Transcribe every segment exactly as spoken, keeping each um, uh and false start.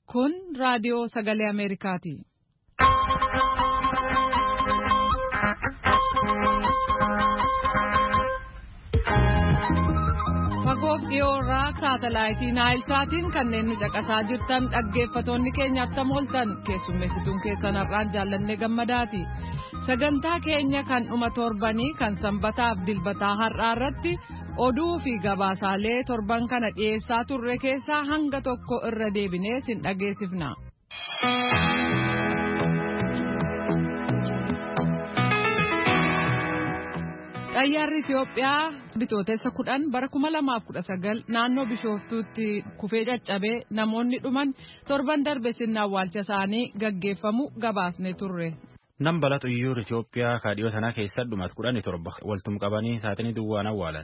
Kun raadiyoo sagalee Ameerikaati. Fagoof dhiyoorraa saatalaayitii Naayilsaatiin kanneen nu caqasaa jirtan dhaggeeffatoonni keenya attam ooltan keessummeessituun keessan har'aan jaallannee gammadaati. Sagantaa keenya kan dhuma torbanii kan sanbataaf dilbataa har'aa irratti oduu fi gabaasaalee torban kana dhiyeessaa turre keessaa hanga tokko irra deebinee sin dhageessifna. Xayyaarri Itoophiyaa bitootessa kudhan bara kuma lamaaf kudha sagal naannoo Bishooftuutti kufee caccabee namoonni dhuman torban darbe sirna awwaalcha isaanii gaggeeffamu gabaasne turre. Nam balatu iyyuu Itoophiyaa kaadhiyoo sanaa keessa dhumat kudhanii torba waltum qabanii saatanii duwwaan awwaalan.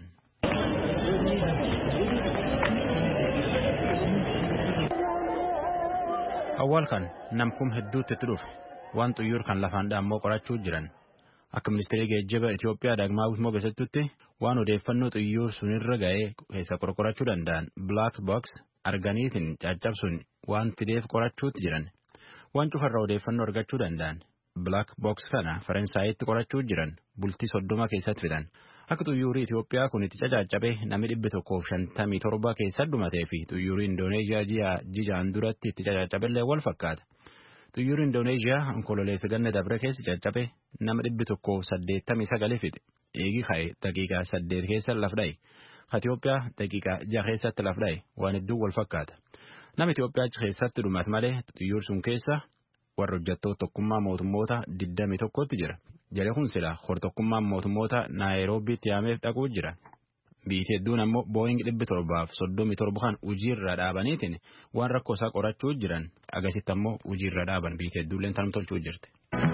Awwaal kan namkum hedduutti itti dhufe waan xuyyuur kan lafaan dhaammoo qorachuu jiran. Akka ministeera geejjiba Itoophiyaa Daagmaawit Mogeessitutti waan odeeffannoo xuyyuur sunirra ga'ee keessa qorqorachuu danda'an black box arganiitiin caccabsuun waan fideef qorachuutti jiran. Waan cufarraa odeeffannoo argachuu danda'an black box kana Faransaayatti qorachuu jiran bultii soddoma keessatti fidan. Akka xuyyuurii Itoophiyaa kun itti caccabee namni dhibbi tokkoof shantamii torba keessa dhumatee fi xuyyuurii Indooneeziyaa ji'a jijaan duratti itti caccabellee wal fakkaata. Xuyyuurii Indooneeziyaa onkololeessa ganna dabre keessa caccabe nama dhibbi tokkoof saddeettamii sagalii fixe. Eegi ka'e daqiiqaa saddeet keessa laf dha'e. Itoophiyaa daqiiqaa jaha keessatti laf dha'e waan hedduu wal fakkaata. Nama Itoophiyaa keessatti dhumat malee xuyyuur sun keessa warra hojjettoota tokkummaa mootummoota digdamii tokkotti jira. Jala kun sila hortokkummaan mootummoota Naayiroobiitti yaameef dhaquu jira. Biyyi hedduun ammoo Booying dhibbi torbaaf soddomii torba kan hojiirra dhaabaniitiin waan rakkoo isaa qorachuu jiran agasitti ammoo hojiirra dhaaban biyyi hedduulleen tanum tolchuu jirti.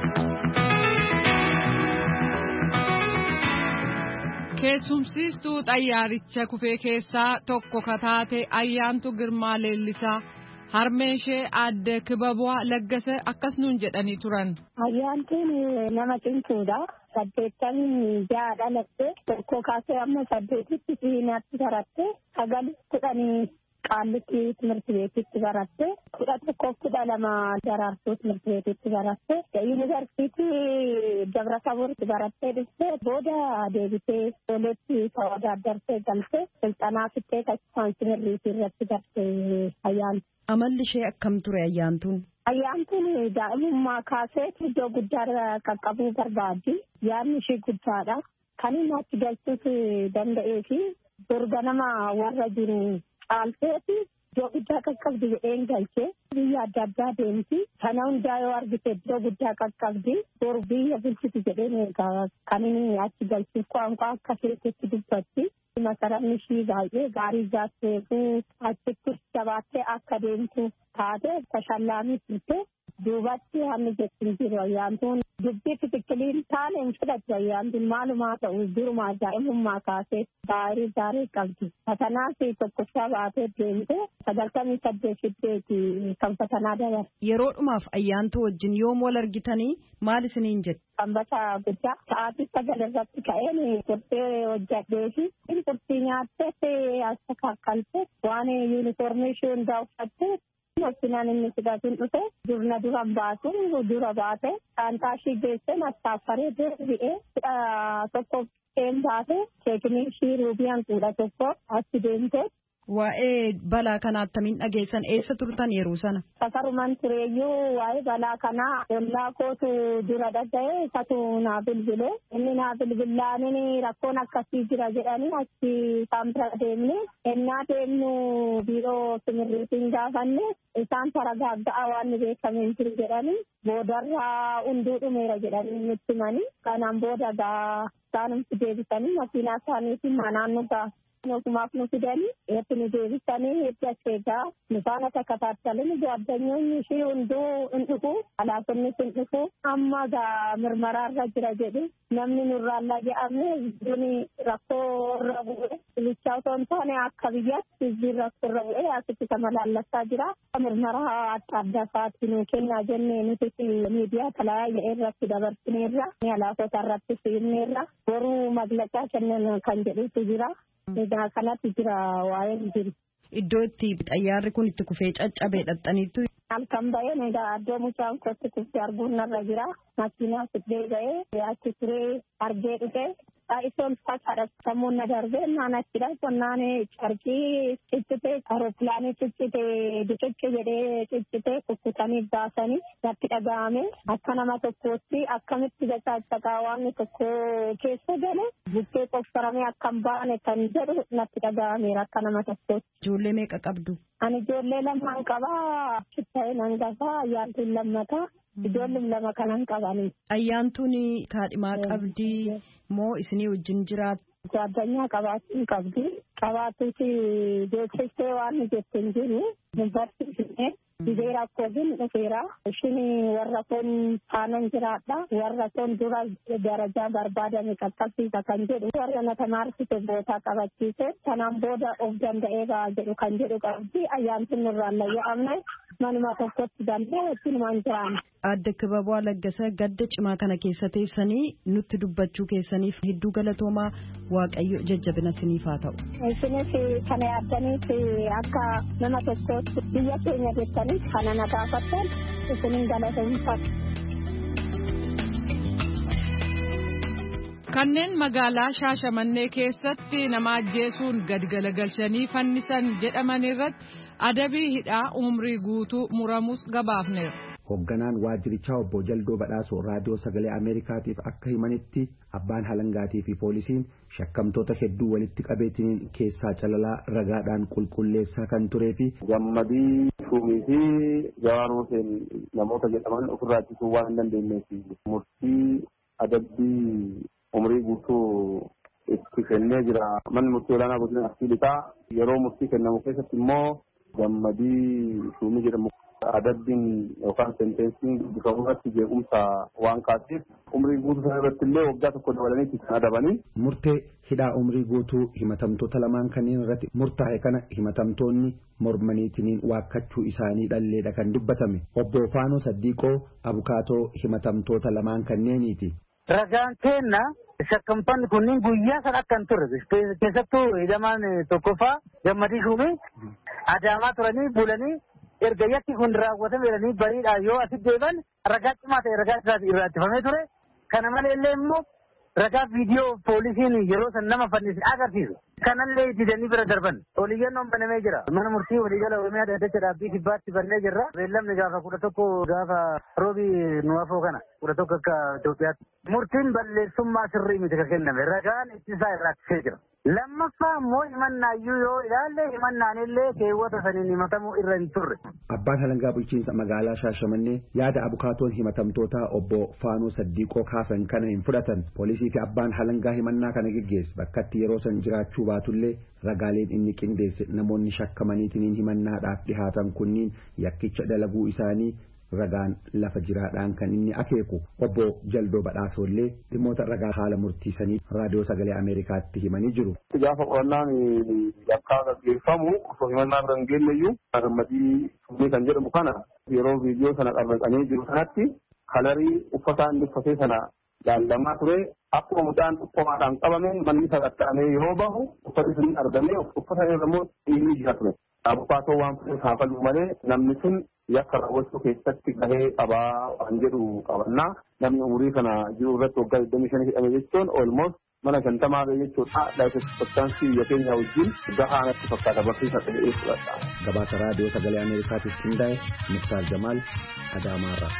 Keessumsiistuu xayyaaricha kufee keessaa tokko kataate Ayyaantu Girmaa Leellisaa harmee ishee aadde Kibabaa Laggase akkas nuun jedhanii turan. Ayyaantuun nama cimtuudha. Saddeettamii ja'a dhalatte tokko kaasee amma saddeetitti siinaatti baratte sagal kudhanii qaallitti timirti beetitti baratte kudha tokkoof kudha lama daraartuu timirti beetitti baratte yuunivarsiitii Dabratabooritti barattee dhufte booda deebitee tooletti tawaadaaddartee galte silxanaa fittee kaansimerriitii irratti garte ayyaantu. Amalli ishee akkam ture ayyaantuun? Ayyaantuun daa'imummaa kaasee iddoo guddaa qaqqabuu barbaaddi. Yaadni ishee guddaadha. Kan inni achi galchuus danda'ee fi dorga nama warra jiru caalteeti iddoo guddaa qaqqabdi jedheen galchee biyya adda addaa deemti. Kana hundaa yoo argite iddoo guddaa qaqqabdi bor biyya bulchiti jedheen eegaa kan inni achi galchuuf qaanqaa akka keessatti dubbatti. Masaraan ishii baay'ee gaarii jaatteefu achitti jabaattee akka deemtu taate tashallaamii turte duubatti hammi jettiin jiru ayyaantuun dubbii xixiqqiliin taane hin fudhatu ayyaantuun maalumaa ta'u duruma daa'imummaa kaasee gaarii gaarii qabdi. Fatanaas tokkoffaa baatee deemte sagaltamii saddeet fiddeeti kan fatanaa dabar. Yeroodhumaaf ayyaantuu wajjin yoom wal argitanii maal isiniin jette? Sanbata guddaa sa'aatii sagal irratti ka'een qurxee hojjadhee fi qurxii nyaattee as kakkaltee waan yuunifoormii ishee hundaa uffattee makinaan inni fudhatuun dhufe durna dura baasuun dura baate saantaa ishii geessee mattaaffaree deebi'ee kudha tokko een baate keekinii ishii ruubiyaan kudha tokko achi deemtee. Waa'ee balaa kanaa attamiin dhageessan eessa turtan yeroo sana? Safaruman tureeyyuu waa'ee balaa kanaa ollaa kootu dura dhaga'ee isatu naa bilbilee inni naa bilbilaaniin rakkoon akkasii jira jedhanii achi isaan bira deemne ennaa deemnu biiroo simirriitiin gaafanne isaan taragaagga'a waan beekame hin jiru jedhanii boodarraa hunduu dhumeera jedhanii nutti himanii kanaan booda gaa isaanumti deebisanii makiinaa isaaniitiin naannoo gaa. Nutumaaf nu fidanii eetti nu deebisanii eetti acheegaa nufaana takka taattalini gaaddanyoonni ishee hunduu hin dhufu alaafonnis hin dhufu amma gaa mirmaraarra jira jedhu namni nurraallaa jedhamne duni rakkoo irra bu'e bilichaa otoo hin taane akka biyyaatti hizbiin rakkoo irra bu'e asitti sama laallassaa jira mirmaraa adda addaa fa'aatti nu kennaa jennee nuti miidiyaa talaayyaa irratti dabarsineerra ni alaafota irratti fiirneerra boruu maglaqaa kennan kan jedhutu jira. Egaa kanatti jira waa'een jiru. iddoo itti xayyaarri kun itti kufee caccabe dhaxxaniitu. Halkan bahee egaa iddoo mucaan kootti kuftee arguun narra jira. Makiinaa fidee ga'ee achi turee argee dhufe. Isoon fakkaadha sammuun na darbee naan achidha. Qonnaan carqii ciccitee aeropilaanii ciccitee biqilchi jedhee ciccitee kukkutanii baasanii natti dhaga'ame. Akka nama tokkootti akkamitti gachaachaqaa waan tokko keessa gale bukkee qofsaramee akka hin baane kan jedhu natti dhaga'ameera akka nama tokkootti. Ijoollee meeqa qabdu? Ani ijoollee lamaan qabaa. Chitta'ee nan gafaa ayyaantuun lammataa. Ijoolleen lama kanan qabanii. Ayyaantuun kaadhimaa qabdii moo isinii wajjin jiraatu? Addunyaa qabaachuun qabdi. Qabaatuuti beeksistee waan jettiin jiru. Barsiifnee biyya rakkootiin dhufeera. Ishiin warra kun faanan jiraadha. Warra kun dura darajaa barbaadame qaqqabsiisa kan jedhu. Warra na tamaarsite bootaa qabachiise. Kanaan booda of danda'ee ba'a jedhu kan jedhu qabdi. Ayyaantuun nurraan layya'amne. Manuma tokkotti danda'e wajjin waan jiraan. Adda Kibaboo Laggasa gadda cimaa kana keessa teessanii nutti dubbachuu keessaniif hedduu galatoomaa Waaqayyo jajjabina isiniif haa ta'u. Isinis kana yaaddaniif akka nama tokkootti biyya keenya jettaniif kana na gaafattan isinin galateeffadha. Kanneen magaalaa Shaashamannee keessatti nama ajjeesuun gad galagalchanii fannisan jedhaman irratti adabii hidhaa umrii guutuu muramus gabaafneera. Hoogganaan waajjirichaa obbo Jaldoo Badhaasoo raadiyoo sagalee Ameerikaatiif akka himanitti abbaan halangaatii fi poolisiin shakkamtoota hedduu walitti qabeetiin keessaa calalaa ragaadhaan qulqulleessaa kan turee fi Gammadii Shuumii fi Jawaar Huseen namoota jedhaman ofirraa ittisuu waan hin dandeenyeef murtii adabbii umrii guutuu itti kennee jira. Manni murtii olaanaa godina Arsii Lixaa yeroo murtii kennamu keessatti immoo Gammadii Shuumii jedhamu adabbiin yookaan sentensiin dubbifamu irratti jeequmsa waan kaaseef umrii guutuu sana irratti illee waggaa tokko dabalanii kan adabanii. Murtee hidhaa umrii guutuu himatamtoota lamaan kanneen irratti murtaa'e kana himatamtoonni mormaniitiin waakkachuu isaanii dhalleedha kan dubbatame. Obbo Faanoo Saddiiqoo abukaatoo himatamtoota lamaan kanneeniiti. Ragaan kenna shakkamtoonni kunniin guyyaa sana akka hin turre keessattuu hidhamaan tokkoffaa Gammadii Shuumii adaamaa turanii bulanii erga yakki kun raawwatame jedhanii bariidhaan yoo asitti deeban ragaa cimaa ta'e ragaa isaati irraa ittifamee ture. Kana malee illee immoo ragaa viidiyoo poolisiin yeroo san nama fannise agarsiisu. Kanallee didanii bira darban. Oliyyannoon banamee jira. Mana murtii waliigala Oromiyaa Daddacha Dhaabbii Kibbaatti bannee jirra. Beellamni gaafa kudha tokko gaafa roobii nu afoo kana kudha tokko akka Itoophiyaatti. Murtiin balleessummaa sirrii miti kan kenname. Ragaan ittisaa irraa ittisee jira. Lammaffaa immoo himannaayyuu yoo ilaalle himannaan illee keewwata saniin himatamuu irra hin turre. Abbaan halangaa bulchiinsa magaalaa Shaashamannee yaada abukaatoon himatamtootaa obbo Faanoo Saddiiqoo kaasan kana hin fudhatan. Poolisii fi abbaan halangaa himannaa kana geggeesse bakkatti yeroo san jiraachuu baatullee ragaaleen inni qindeesse namoonni shakkamaniitiin himannaadhaaf dhihaatan kunniin yakkicha dalaguu isaanii ragaan lafa jiraadhaan kan inni akeeku. Obbo Jaldoo Badhaasoollee dhimmoota ragaa haala murtiisanii raadiyoo sagalee Ameerikaatti himanii jiru. Gaafa qorannaan yakkaa gaggeeffamu osoo himannaa bira hin geenyeyyuu Gammadii Shuumii kan jedhamu kana yeroo viidiyoo sana qabaqanii jiru sanatti kalarii uffataa inni uffatee sana laallamaa ture. Akkuma mucaan uffamaadhaan qabameen manni sagattaamee yoo bahu uffati sun argamee uffata irra immoo dhiirri jira ture. Abukaatoo waan fudhatu haafaluu malee namni sun yakka raawwachuu keessatti gahee qabaa waan jedhu qabannaa. Namni umurii kana jiru irratti waggaa digdamii shanii hidhame jechuun olmoos mana shantamaa ga'e jechuudha. Laayifeksippaktaansii biyya keenya wajjin gahaa natti fakkaata barsiisa ta'ee fudhata. Gabaasa raadiyoo sagalee Ameerikaatiif qindaa'e Muktaar Jamaal Adaamaarraa.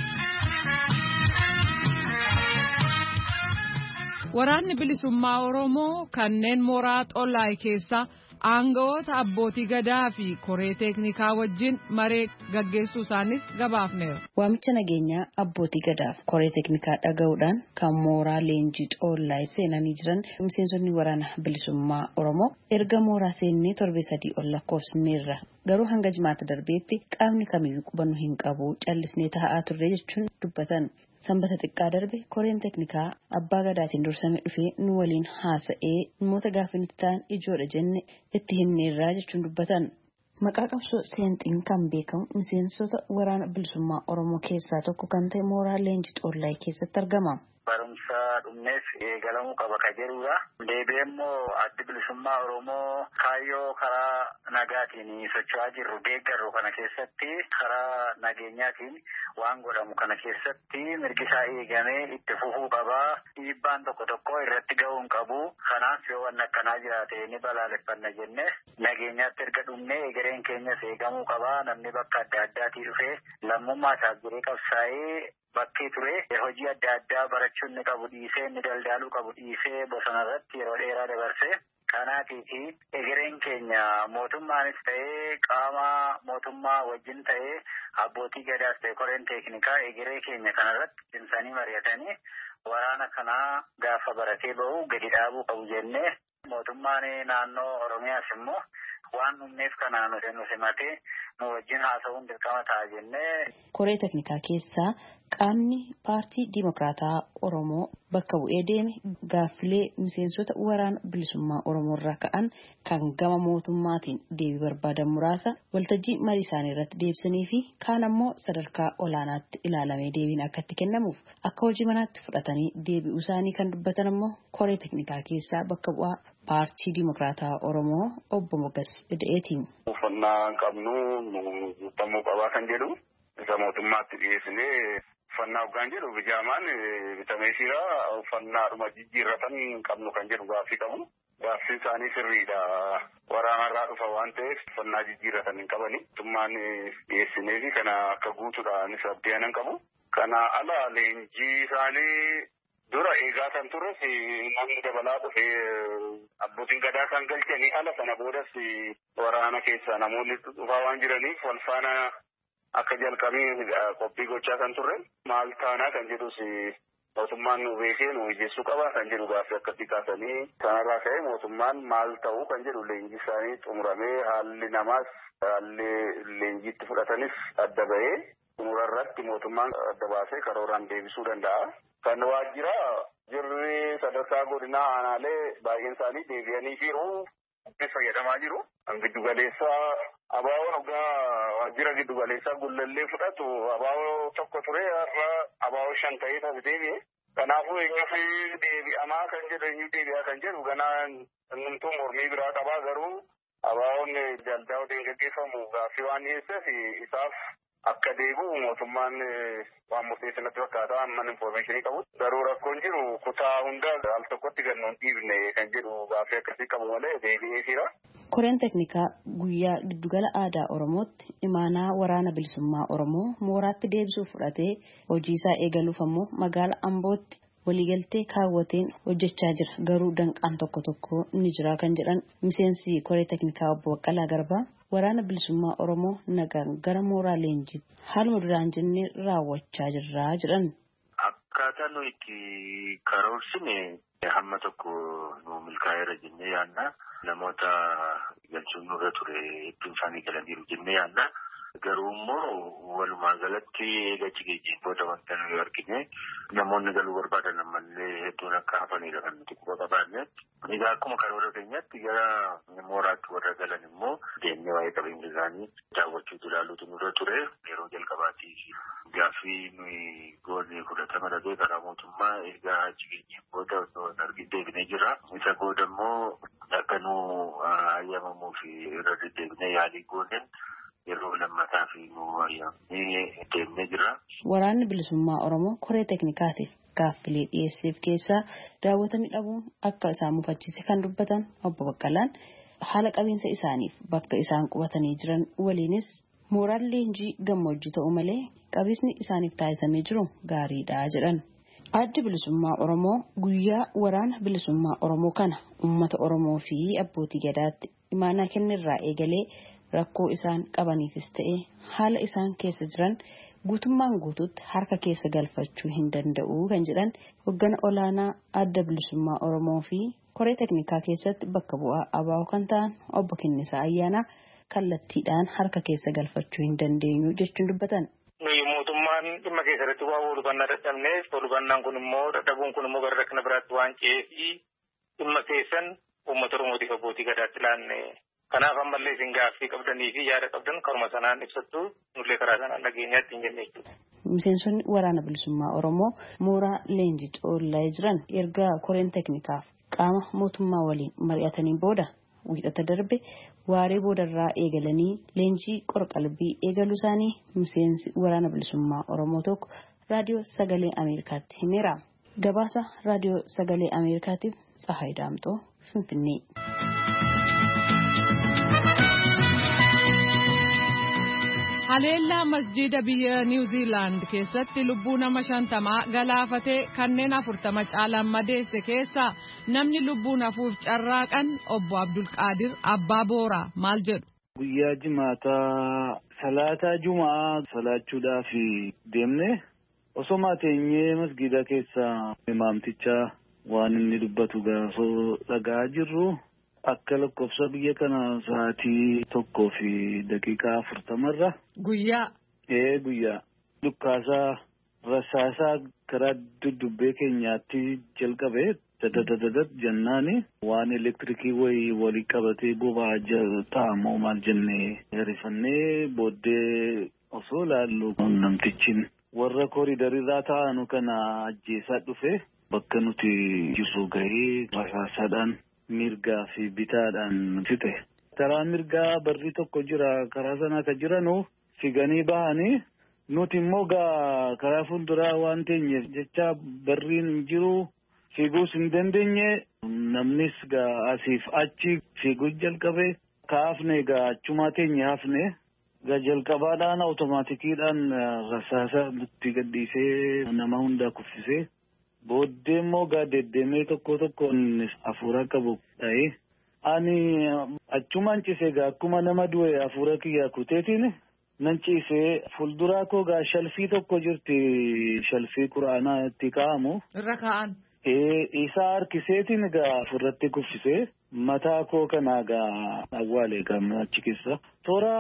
Waraanni bilisummaa Oromoo kanneen mooraa Xollaay keessa aangawoota abbootii gadaa fi koree teeknikaa wajjin maree gaggeessuu isaanis gabaafneera. Waamicha nageenyaa abbootii gadaa fi koree teeknikaa dhaga'uudhaan kan mooraa leenjii Xollaay seenanii jiran miseensonni waraana bilisummaa Oromoo erga mooraa seennee torbee sadii ol lakkoofsineerra. Garuu hanga jimaata darbeetti qaamni kamiyyuu qubannu hin qabu callisnee taa'aa turre jechuun dubbatan. Sanbata xiqqaa darbe koreen teeknikaa abbaa gadaatiin dursame dhufee nu waliin haasa'ee namoota gaafa nuti ta'an ijoodha jenne itti himneerraa jechuun dubbatan. Maqaa qabsoo seenxiin kan beekamu miseensota waraana bilisummaa Oromoo keessaa tokko kan ta'e mooraa leenjii Xollaay keessatti argama. barumsa dhumneef eegalamuu qaba ka jedhudha. Deebi'ee immoo addi bilisummaa Oromoo kaayyoo karaa nagaatiin socho'aa jirru deeggarru kana keessatti karaa nageenyaatiin waan godhamu kana keessatti mirgi isaa eegamee itti fufuu qaba. Dhiibbaan tokko tokko irratti ga'uu hin qabu. Kanaaf yoo waan akkanaa jiraate ni balaaleffanna jenne nageenyaatti erga dhumnee egereen keenyas eegamuu qaba. Namni bakka adda addaatii dhufee lammummaa isaaf jiree qabsaa'ee bakkee ture hojii adda addaa barachuun ni qabu dhiisee inni daldaaluu qabu dhiisee bosona irratti yeroo dheeraa dabarse. Kanaatiifi egereen keenya mootummaanis ta'ee qaama mootummaa wajjin ta'ee abbootii gadaas ta'e koreen teeknikaa egeree keenya kanarratti cimsanii mari'atanii waraana kanaa gaafa baratee bahu gadi dhaabuu qabu jennee mootummaan naannoo Oromiyaas immoo waan dhumneef kanaan nuti nu simatee nu wajjin haasa'uun dirqama ta'a jennee. Koree teeknikaa keessaa qaamni paartii Dimokiraataa Oromoo bakka bu'ee deeme gaaffilee miseensota waraana bilisummaa Oromoo irraa ka'an kan gama mootummaatiin deebii barbaadan muraasa waltajjii marii isaanii irratti deebisanii fi kaan ammoo sadarkaa olaanaatti ilaalamee deebiin akka itti kennamuuf akka hojii manaatti fudhatanii deebi'uu isaanii kan dubbatan ammoo koree teeknikaa keessaa bakka bu'aa paartii Dimokiraataa Oromoo obbo Mogas Ida'eetiin. Uffannaa qabnu guutamuu qabaa kan jedhu isa mootummaatti dhiyeessinee uffannaa hoggaan jedhu bijaamaan bitamee jira uffannaadhuma jijjiirratan qabnu kan jedhu gaaffii qabu. Gaaffiin isaanii sirriidha. Waraanarraa dhufa waan ta'eef uffannaa jijjiirratan hin qabani. Mootummaan dhiyeessinee fi kana akka guutuudhaanis abdii qabu. Kana ala leenjii isaanii dura eegaa kan turres namni dabalaa dhufee abbootiin gadaa kan galchanii ala sana boodas waraana keessa namoonni dhufaa waan jiraniif wal faana akka jalqabee qophii gochaa kan turre maal taanaa kan jedhus mootummaan nu beekee nu hojjechuu qaba kan jedhu gaaffii akkasii kaasanii sanarraa ka'ee mootummaan maal ta'uu kan jedhu leenjii isaanii xumuramee haalli namaas haalli leenjiitti fudhatanis adda ba'ee xumurarratti mootummaan adda baasee karooraan deebisuu danda'a. Kan waajjira jirri sadarkaa godinaa aanaalee baay'een isaanii deebi'anii jiru. Fayyadamaa jiru. Giddu galeessaa abaaboo dhugaa waajjira giddu galeessaa gullallee fudhatu abaaboo tokko ture har'a abaaboo shan ta'ee taate deebi'e. Kanaafuu eenyuuf deebi'amaa kan jedhu eenyu deebi'aa kan jedhu ganaan numtuu mormii biraa qabaa garuu abaaboon jaldaa waliin gaggeeffamu gaaffii waan dhiyeesseef isaaf akka deebi'u mootummaan waan murteessinatti fakkaata amman infoormeeshinii qabu. Garuu rakkoon jiru kutaa hunda al tokkotti gannoon dhiibne kan jedhu gaaffii akkasii qabu malee deebi'ee jira. Koreen teeknikaa guyyaa giddugala aadaa Oromootti imaanaa waraana bilisummaa Oromoo mooraatti deebisuuf fudhatee hojii isaa eegaluuf ammoo magaala Ambootti waliigaltee kaawwateen hojjechaa jira. Garuu danqaan tokko tokko ni jira kan jedhan miseensi koree teeknikaa obbo Baqqalaa Garbaa waraana bilisummaa Oromoo nagaan gara mooraa leenjiitti haaluma duraan jennee raawwachaa jirra jedhan. Akkaataa nuyi itti karoorsine hamma tokko nu milkaa'eera jennee yaadna. Namoota galchuun nurra ture hedduun isaanii galaniiru jennee yaadna. Garuu immoo walumaa galatti eegachi geejjiin booda wanta nuyi argine namoonni galuu barbaadan ammallee hedduun akka hafanidha kan nuti quba qabaanne. Egaa akkuma karoora keenyatti gara mooraatti warra galan immoo deemnee waa'ee qabeenya isaanii daawwachuutu ilaaluutu nurra ture. Yeroo jalqabaatiif gaaffii nuyi goonee fudhatama dhabee karaa mootummaa egaa achi geejjiin booda osoo hin argin deebinee jira. Isa booda immoo akka nu ayyamamuu fi irra deddeebinee yaalii gooneen yeroo lammataa fi nu ayyamnee deemnee jira. Waraanni bilisummaa Oromoo koree teeknikaatiif gaaffilee dhiyeesseef keessaa daawwatamuu dhabuun akka isaan mufachiise kan dubbatan obbo Baqqalaan haala qabiinsa isaaniif bakka isaan qubatanii jiran waliinis mooraan leenjii gammoojjii ta'u malee qabiinsi isaaniif taasisamee jiru gaariidha jedhan. Addi bilisummaa Oromoo guyyaa waraana bilisummaa Oromoo kana uummata Oromoo fi abbootii gadaatti imaanaa kennirraa eegalee rakkoo isaan qabaniifis ta'e haala isaan keessa jiran guutummaan guutuutti harka keessa galfachuu hin danda'u kan jedhan hoggana olaanaa adda bilisummaa Oromoo fi koree teeknikaa keessatti bakka bu'aa abaa'oo kan ta'an obbo Kennisaa Ayyaanaa kallattiidhaan harka keessa galfachuu hin dandeenyu jechuun dubbatan. Nuyi mootummaan dhimma keessatti waa hubannaa dadhabneef hubannaan kun immoo dadhabuun kun immoo gara rakkina biraatti waan ce'eef dhimma keessan uummata Oromootiif abbootii gadaatti laanne. Kanaaf ammallee isin gaaffii qabdanii fi yaada qabdan karuma sanaan ibsattu nullee karaa sanaan dhageenyaatti hin jenne jechuudha. miseensonni waraana bilisummaa Oromoo mooraa leenjii xoollaa jiran erga koreen teeknikaaf qaama mootummaa waliin mari'atanii booda wiixata darbe waaree boodarraa eegalanii leenjii qorqalbii eegaluu isaanii miseensi waraana bilisummaa Oromoo tokko raadiyoo sagalee Ameerikaatti himeera. Gabaasa raadiyoo sagalee Ameerikaatiif Tsahaay Daamxoo Finfinnee. Haleellaa masjiida biyya Niw Ziilaand keessatti lubbuu nama shantamaa galaafatee kanneen afurtama caalan madeesse keessaa namni lubbuun hafuuf carraaqan obbo Abdulqaadir Abbaa Booraa maal jedhu. Guyyaa jimaataa salaataa jumaa salaachuudhaaf deemne osoo teenyee masgiida keessaa imaamticha waan inni dubbatu gaafoo dhagaa jirru. Akka lakkoofsa biyya kana sa'aatii tokkoo fi daqiiqaa afurtamarra. Guyyaa. Ee guyyaa. Dhukkaasaa rasaasaa karaa duddubbee keenyaatti jalqabe dadadadadat jennaani waan elektirikii wayii walii qabatee boba'aa ta'amoo maal jennee hirrifannee booddee osoo laallu namtichin warra kooridarirraa taa'anu kana ajjeesaa dhufe bakka nuti jirru gahee rasaasaadhaan. Mirgaa fi bitaadhaan fixe. Karaa mirgaa barri tokko jira karaa sana akka jiranu figanii bahanii nuti immoo gaa karaa fuulduraa waan teenyeef jecha barriin jiru fiiguus hin dandeenye namnis gaa asiif achi fiiguu jalqabe kaafne gaa achumaa teenye hafne gaa jalqabaadhaan awutomaatikiidhaan rasaasa nutti gadhiisee nama hundaa kuffisee. Booddee immoo gaa deddeemee tokko tokkoon hafuura qabu ta'ee ani achumaan ciisee gaa akkuma nama du'e hafuura kiyyaa kuteetiin nan ciisee fuulduraa koo gaa shalfii tokko jirti shalfii quraanaa itti kaa'amu. Irra kaa'an. Ee isaa harkiseetiin gaa ofirratti kuffisee mataa koo kanaa gaa awwaalee gaa achi keessa. Toora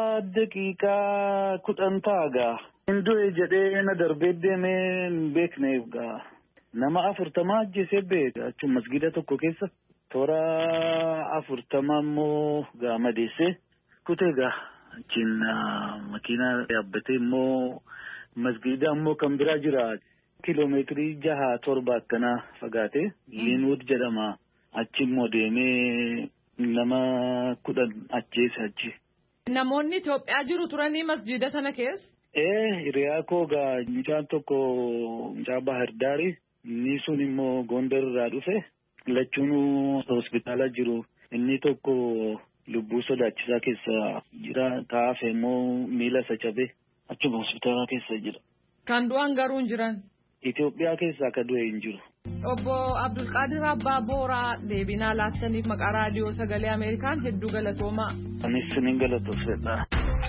daqiiqaa kudhan ta'a gaa. Hin du'e jedhee na darbee deemee hin beekneef gaa. Nama afurtamaa ajjeesee beeka achuun masgiida tokko keessa toora afurtamaa immoo gaa madeessee kutee gaa achiin makiinaa yaabbatee immoo masgiida immoo kan biraa jira kiloomeetirii jaha torba akkanaa fagaatee Liinwood jedhama achi immoo deemee nama kudhan ajjeese achi. Namoonni Itoophiyaa jiru turanii masgiida sana keessa? Ee hiriyaa koo gaa mucaan tokko mucaa Bahar Daarii. Inni sun immoo Gondar irraa dhufe lachuun hospitaala jiru inni tokko lubbuu sodaachisaa keessa jira kaafe immoo miila isa cabe achuma hospitaala keessa jira. Kan du'an garuu hin jiran. Itoophiyaa keessaa akka du'e hin jiru. Obbo Abdulqaadir Abbaa Booraa deebinaa laattaniif maqaa raadiyoo sagalee Ameerikaan hedduu galatoomaa. Anis siniin galatoofsedha.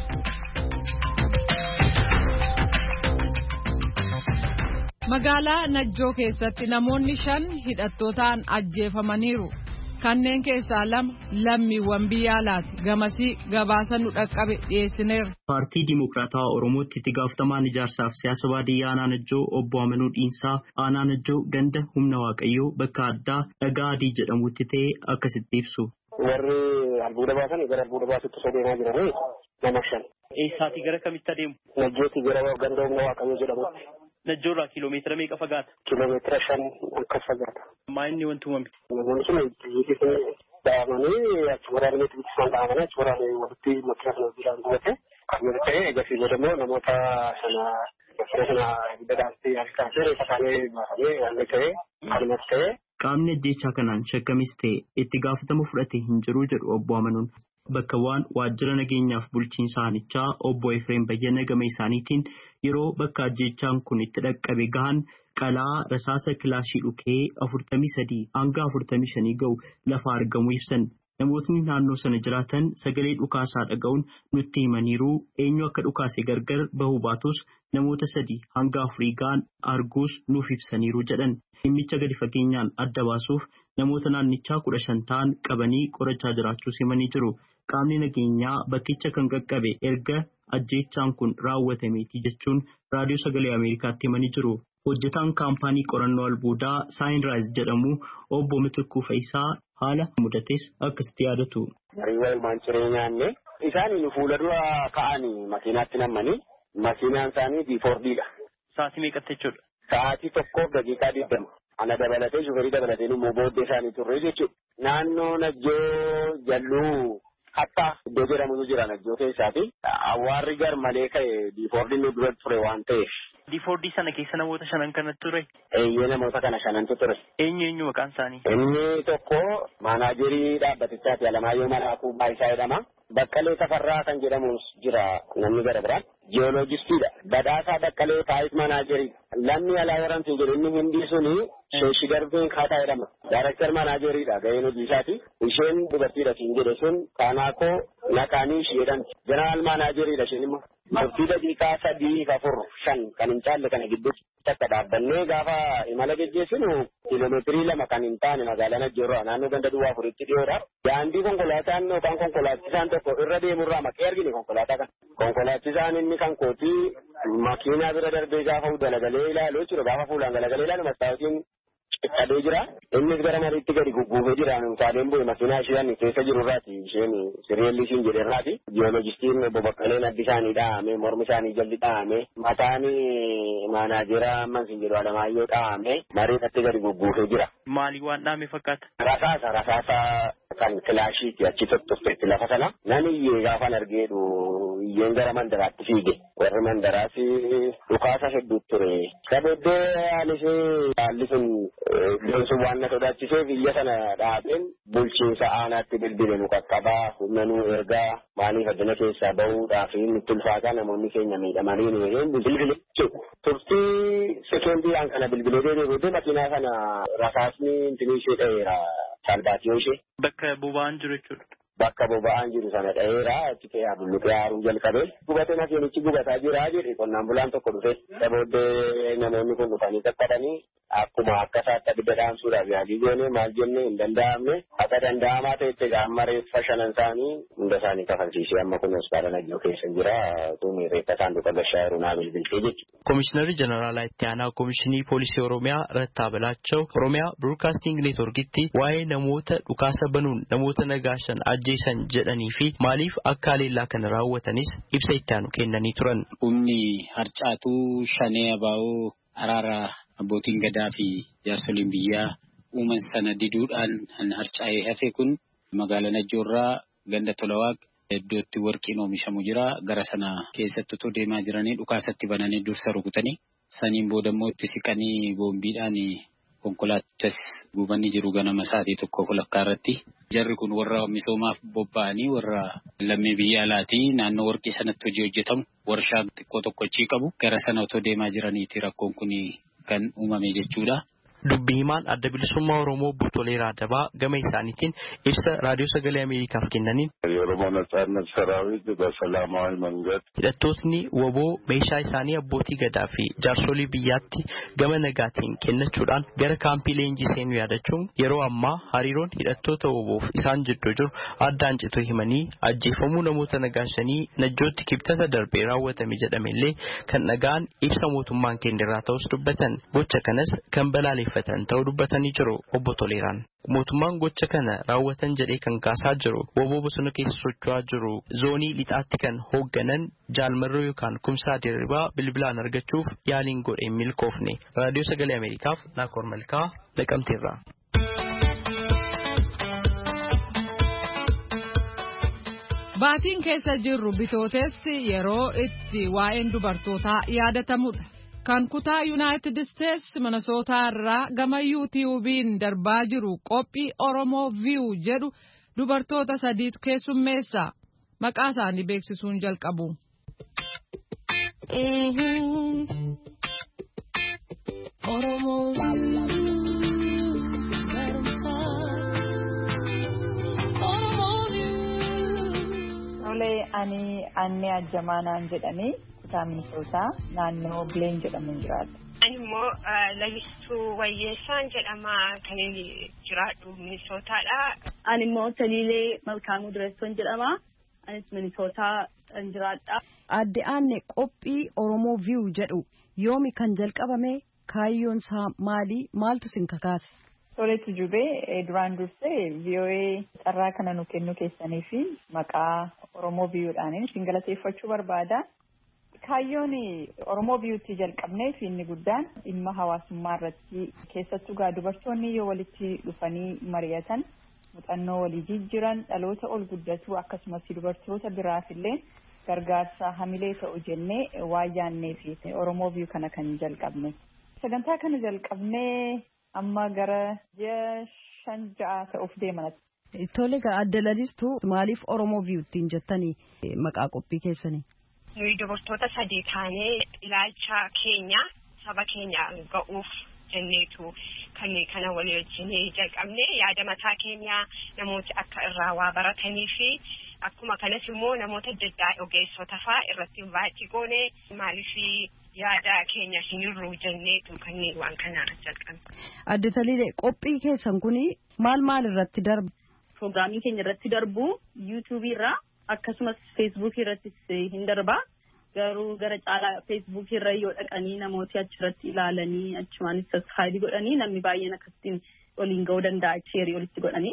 Magaalaa Najjoo keessatti namoonni shan hidhattootaan ajjeefamaniiru. Kanneen keessaa lama lammiiwwan biyya alaati. Gamasii gabaasa nu dhaqqabe dhiyeessineera. Paartii Dimokiraatawaa Oromootti itti gaafatamaan ijaarsaaf siyaasa baadiyyaa aanaa Najjoo obbo Amanuu Dhiinsaa aanaa Najjoo ganda humna Waaqayyoo bakka addaa dhagaa adii jedhamutti ta'e akkasitti ibsu. Warri albuuda baasan gara albuuda baasutti osoo deemaa jiranii nama shan. Eessaatii gara kamitti adeemu? Najjootti gara ganda humna Waaqayyoo jedhamutti. Najjoorraa kiiloomeetira meeqa fagaata? Kiiloomeetira shan akkas fagaata. Maayinni wanti uumame? Namoonni sun biyyi dhaabanii achi waraanni bilisaan dhaabanii achi waraanni walitti makiina sana bilaan gubate. Yoo ta'e eegasii booda immoo namoota sana makiina sana dadhaabtee harkaasee reeffa isaanii baafamee waan ta'e kanumas ta'e. Qaamni ajjeechaa kanaan shakkamis ta'e itti gaafatama fudhate hin jiru jedhu obbo Amanuun. Bakka waan waajjira nageenyaaf bulchiinsa aanichaa obbo Efreem Bayyana gama isaaniitiin yeroo bakka ajjeechaan kun itti dhaqqabe gahan qalaa rasaasa kilaashii dhukee afurtamii sadii hanga afurtamii shanii ga'u lafa argamu ibsan. Namootni naannoo sana jiraatan sagalee dhukaasaa dhaga'uun nutti himaniiru eenyu akka dhukaase gargar bahuu baatus namoota sadii hanga afurii ga'an arguus nuuf ibsaniiru jedhan. Dhimmicha gadi fageenyaan adda baasuuf namoota naannichaa kudha shan ta'an qabanii qorachaa jiraachuus himanii jiru. Qaamni nageenyaa bakkicha kan qaqqabe erga ajjeechaan kun raawwatameeti jechuun raadiyoo sagalee Ameerikaatti himanii jiru. Hojjetaan kaampaanii qorannoo albuudaa Saayinraayis jedhamu obbo Mitikuu Faayisaa haala mudates akkasitti yaadatu. Hariiwwan ilmaan jireenyaanne isaan fuula dura ka'anii makiinaatti nammanii makiinaan isaanii diifoordiidha. Sa'aatii meeqatti jechuudha? Sa'aatii tokkoof daqiiqaa digdama. Ana dabalatee shuferii dabalatee immoo booddee isaanii turre jechuudha. Naannoo Najjoo Jalluu hatta iddoo jedhamutu jira Najjoo keessaati. Awwaarri gar malee ka'e diifoordiin nu dura ture waan ta'eef. Diifoordii sana keessa namoota shanan kanatti ture? Eeyyee namoota kana shanantu ture. Eenyu eenyu maqaan isaanii? Inni tokko maanaajerii dhaabbatichaati Alamaayyoo Malaakuu Baayisaa jedhama. Baqqalee Tafarraa kan jedhamus jira namni gara biraan. Jiyooloojistiidha. Badhaasaa Baqqalee Taayit maanaajerii. Lammi alaa waramtiin jedhu inni hindii suni Sheeshi Garbeen Kaataa jedhama. Daarektar maanaajeriidha gaheen hojii isaati. Isheen dubartiidha siin jedhe sun Kaanaakoo Naqaanii ishee jedhamti. Jeneraal maanaajeriidha isheen immoo. Murtii daqiiqaa sadii afur shan kan hin caalle kana gidduutti takka dhaabbannee gaafa imala geggeessinu kiiloomeetirii lama kan hin taane magaalaa Najjoorraa naannoo ganda duwwaa afuritti dhiyoodha. Daandii konkolaataan yookaan konkolaachisaan tokko irra deemurraa maqee argine konkolaataa kana. Konkolaachisaan inni kan kootii makiinaa bira darbee gaafa dalagalee ilaalu jechuudha. Gaafa fuulaan galagalee ilaalu mastaawotiin Qixxadee jira. Innis gara mariitti gadi gugguufee jira. Saadeen bu'e makiinaa isheen keessa jirurraati. Isheen siriyeelli isheen jedherraati. Jiyoolojistiin obbo Baqqaleen addi isaanii dhahamee mormi isaanii jalli dhahamee mataan maanaajeraa amman siin jedhu Alamaayyoo dhahamee mariidhatti gadi gugguufee jira. Maali waan dhahame fakkaata? Rasaasa rasaasa kan kilaashiiti achi tottofteetti lafa sana. Nani iyyee gaafan argeedhu iyyeen gara mandaraatti fiige. Warri mandaraas dhukaasa hedduu ture. Sabooddee anis haalli sun Deemsuun waan na sodaachiseef biyya sana dhaabeen bulchiinsa aanaatti bilbile nu qaqqabaa humna nu ergaa maaliif addana keessaa bahuudhaaf nutti ulfaataa namoonni keenya miidhamanii nu yeroo bilbile jechuudha. Turtii sekoondiidhaan kana bilbilee deebi'ee makiinaa kana rasaasni intinii ishee dha'eera salbaatiyoo ishee. Bakka boba'aan jiru jechuudha. Bakka boba'aan jiru sana dha'eera achi ta'ee bulluqee haaruu jalqabe. Gubatee makiinichi gubataa jira jedhe qonnaan bulaan tokko dhufe. Sabooddee namoonni kun dhufanii qaqqabanii akkuma akka isaatti abidda dhaamsuudhaaf yaalii goone maal jenne hin danda'amne akka danda'amaa ta'etti gaamma reeffa shanan isaanii hunda isaanii kafalchiisee amma kun hospitaala Najjoo keessa jira tuni reeffa saanduqa gashaa yeroo naa bilbiltee jechuudha. Komishinarri Jeneraalaa Itti Aanaa Komishinii Poolisii Oromiyaa Rattaa Balaachoo Oromiyaa Broadcasting Networkitti waa'ee namoota dhukaasa banuun namoota nagaashan ajjeesan jedhanii fi maaliif akka haleellaa kana raawwatanis ibsa itti aanu kennanii turan. Humni harcaatuu shanee abaa'oo araara abbootiin gadaa fi jaarsoliin biyyaa uuman sana diduudhaan kan harcaa'ee hafe kun magaalaa Najjoorraa ganda Tolawaaq iddootti warqiin oomishamu jira. Gara sana keessatti otoo deemaa jiranii dhukaasatti bananii dursa rukutanii saniin booda immoo itti siqanii boombiidhaan konkolaachis gubanii jiru ganama sa'aatii tokko fulakkaa irratti. Jarri kun warra misoomaaf bobba'anii warra lammii biyya alaatii naannoo warqii sanatti hojii hojjetamu warshaa xiqqoo tokko achii qabu. Gara sana otoo deemaa jiraniiti rakkoon kun kan uumame jechuudha. Dubbii himaan adda bilisummaa Oromoo Obbo Toleeraa Adabaa gama isaaniitiin ibsa raadiyoo sagalee Ameerikaaf kennaniin የኦሮሞ ነጻነት ሰራዊት በሰላማዊ መንገድ hidhattootni woboo meeshaa isaanii abbootii gadaa fi jaarsolii biyyaatti gama nagaatiin kennachuudhaan gara kaampii leenjii seenuu yaadachuun yeroo ammaa hariiroon hidhattoota woboof isaan jidduu jiru addaan cituu himanii ajjeefamuu namoota nagaashanii Najjootti kibxata darbee raawwatame jedhamellee kan nagaan ibsa mootummaan kennerraa ta'us dubbatan gocha kanas kan balaaleffatan ta'uu dubbatanii jiru. Obbo Toleeraan mootummaan gocha kana raawwatan jedhee kan kaasaa jiru woboo bosona keessa socho'aa jiru zoonii lixaatti kan hoogganan jaalmarroo yookaan kumsaa dirribaa bilbilaan argachuuf yaaliin godhee milkoofne. Raadiyoo sagalee Ameerikaaf Naakoor Malkaa Naqamteerraa. Baatiin keessa jirru bitootessi yeroo itti waa'een dubartootaa yaadatamudha. Kan kutaa United States Minnesota irraa gama yuutiyuubiin darbaa jiru qophii Oromoo View jedhu dubartoota sadiitu keessummeessa. Maqaa isaanii beeksisuun jalqabu. Tolee ani Annee Ajjamaanaan jedhanii kutaa Minnesota naannoo Bileen jedhamuun jiraata. Ani immoo Lalistuu Wayyeessaan jedhama kan inni jiraadhu Minnesotaadha. Ani immoo Taliilee Malkaamuu Dureessoon jedhama. Anis Minnesotaa jiraadha. Adde Aanne qophii Oromoo View jedhu yoomi kan jalqabame kaayyoon isaa maali? Maaltu sin kakaase? Toleetu jubee duraan dursee V O A carraa kana nu kennu keessanii fi maqaa Oromoo Viewdhaan isin galateeffachuu barbaada. Kaayyoon Oromoo biyuutti jalqabnee fi inni guddaan dhimma hawaasummaa irratti keessattuu gaa dubartoonni yoo walitti dhufanii mari'atan muuxannoo walii jijjiiran dhaloota ol guddatu akkasumas dubartoota biraaf illee gargaarsa hamilee ta'u jennee waan yaannee fi Oromoo biyyu kana kan jalqabne. Sagantaa kana jalqabnee amma gara ji'a shan ja'a ta'uuf deeman. Tole gaa adda lalistuu maaliif Oromoo biyuuttiin jettanii maqaa qophii keessanii? Nuyi dubartoota sadii taanee ilaalcha keenya saba keenya ga'uuf jenneetu kan kana walii wajjin jalqabne yaada mataa keenya namooti akka irraa waa baratanii fi akkuma kanas immoo namoota adda addaa ogeessota fa'aa irratti baay'ee goone maaliif yaada keenya hinirruu jenneetu kan waan kana jalqabne. Adda Taliilee qophii keessan kuni maal maal irratti darbu? Pirogiraamii keenya irratti darbu yuutuubii irraa akkasumas feesbuukii irrattis hin darba. Garuu gara caalaa feesbuukii irra yoo dhaqanii namooti achirratti ilaalanii achumaanis saskaayibii godhanii namni baay'een akkasitiin waliin ga'uu danda'a sheerii walitti godhanii.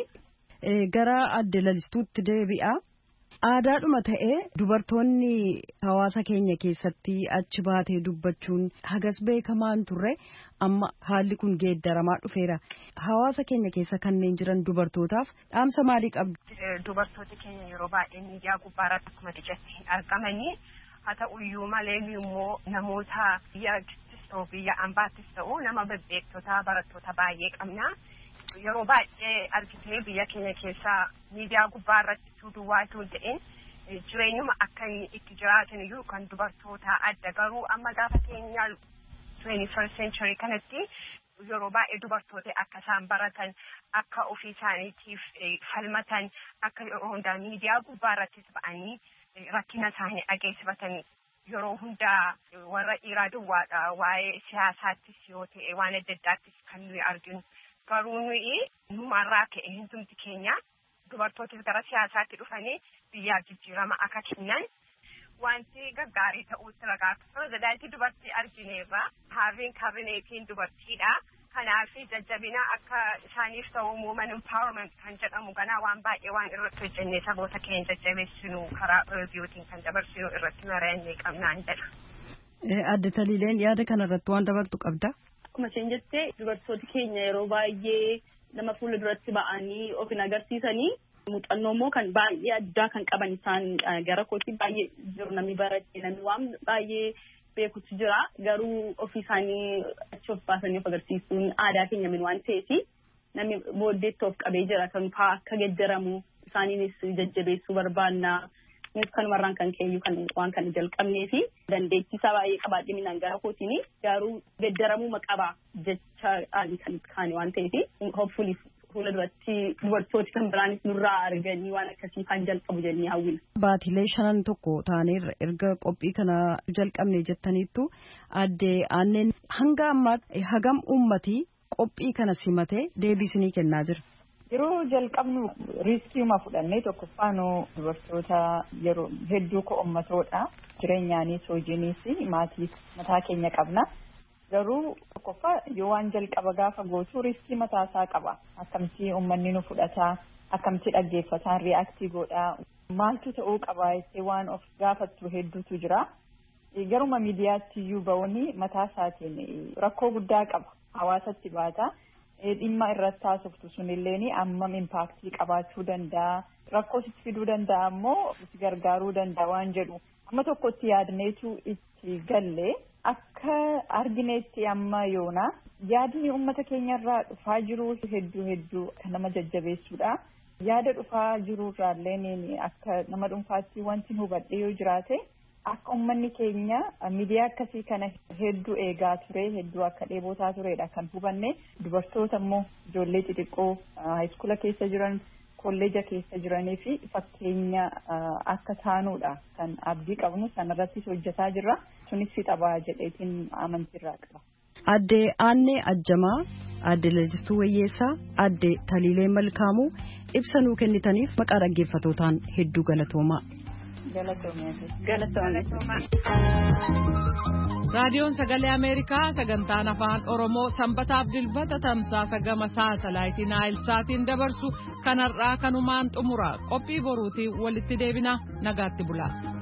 Gara adda lalistuutti deebi'a. Aadaadhuma ta'ee dubartoonni hawaasa keenya keessatti achi baatee dubbachuun hagas beekamaan turre amma haalli kun geeddaramaa dhufeera. Hawaasa keenya keessa kanneen jiran dubartootaaf dhaamsa maalii qabdu? Dubartooti keenya yeroo baay'ee miidiyaa gubbaarratti akkuma ijatti hin argamanii haa ta'uyyuu malee immoo namoota biyyaattis ta'u biyya ambaattis ta'u nama bebbeektota barattoota baay'ee qabna. Yeroo baay'ee argitee biyya keenya keessaa miidiyaa gubbaarratti duwwaatu ta'in jireenyuma akka itti jiraatan iyyuu kan dubartoota adda garuu amma gaafa keenya twenty-first century kanatti yeroo baay'ee dubartoota akka isaan baratan akka ofii isaaniitiif falmatan akka yeroo hundaa miidiyaa gubbaarrattis ba'anii rakkina isaanii dhageessifatan yeroo hundaa warra dhiiraa duwwaadha waa'ee siyaasaattis yoo ta'e waan adda addaattis kan nuyi arginu. Garuu nuyi numarraa ka'e hundumti keenya dubartootis gara siyaasaatti dhufanii biyyaaf jijjiirama akka kennan wanti gaggaarii ta'uutti ragaatu. Pirezidaantii dubartii argineerra haaviin kabineetiin dubartiidha. Kanaaf jajjabina akka isaaniif ta'u women empowerment kan jedhamu ganaa waan baay'ee waan irratti hojjennee saboota keenya jajjabeessinu karaa biyootiin kan dabarsinu irratti mari'annee qabnaan jedha. Adda Taliileen yaada kanarratti waan dabartu qabda? Akkuma isheen jettee dubartooti keenya yeroo baay'ee nama fuula duratti ba'anii of hin agarsiisanii muuxannoo immoo kan baay'ee addaa kan qaban isaan gara kootti baay'ee jiru namni baratee namni waan baay'ee beekutu jira garuu ofii isaanii achi of baasanii of agarsiisuun aadaa keenya min waan ta'eef namni booddeetti of qabee jira kan fa'aa akka geeddaramu isaaniinis jajjabeessuu barbaanna. Kunis kanumarraan kan keenyu kan waan kana jalqabnee fi dandeettii isaa baay'ee qabaadhe minaan gara kootiin garuu geeddaramuu qaba jecha kan kaane waan ta'eef hopefully fuula duratti dubartooti kan biraanis nurraa arganii waan akkasii kan jalqabu jennee hawwina. Baatilee shanan tokko taaneerra erga qophii kana jalqabne jettaniittu adde Aanneen hanga ammaatti hagam uummatii qophii kana simatee deebisinii kennaa jira. Yeroo jalqabnu riiskiima fudhannee tokkoffaanuu dubartoota yeroo hedduu ko'ummatoodha. Jireenyaanis hojiinis maatii mataa keenya qabna. Garuu tokkoffaa yoo waan jalqaba gaafa gootu riiskii mataasaa qaba. Akkamtii uummanni nu fudhataa, akkamtii dhaggeeffataan ri'aaktii godhaa. Maaltu ta'uu qabaa jettee waan of gaafattu hedduutu jira. Garuma miidiyaatti iyyuu ba'uuni mataa isaatiin rakkoo guddaa qaba. Hawaasatti baata. Dhimma irratti taasiftu sunillee ammam impaaktii qabaachuu danda'a. Rakkoo sitti fiduu danda'a ammoo itti gargaaruu danda'a waan jedhu. Amma tokkotti yaadneetu itti galle akka argineetti amma yoona yaadni uummata keenyarraa dhufaa jiru hedduu hedduu kan nama jajjabeessuudha. Yaada dhufaa jirurraallee akka nama dhuunfaatti wanti hubadhe yoo jiraate akka uummanni keenya miidiyaa akkasii kana hedduu eegaa ture hedduu akka dheebotaa turedha kan hubanne dubartoota immoo ijoollee xixiqqoo haayiskuula keessa jiran kolleeja keessa jiranii fi fakkeenya akka taanuudha kan abdii qabnu sanarrattis hojjetaa jirra sunis fixabaa jedheetiin amantiirraa qaba. Adde Aannee Ajjamaa, Adde Lalistuu Wayyeessaa, Adde Taliilee Malkaamuu ibsa nuu kennitaniif maqaa dhaggeeffatootaan hedduu galatoomaa. Raadiyoon Sagalee Ameerikaa sagantaan afaan Oromoo sanbataaf dilbata tamsaasa gama saatalaayitii Naayilsaatiin dabarsu kanarraa kanumaan xumura qophii boruutiin walitti deebina nagaatti bulaa.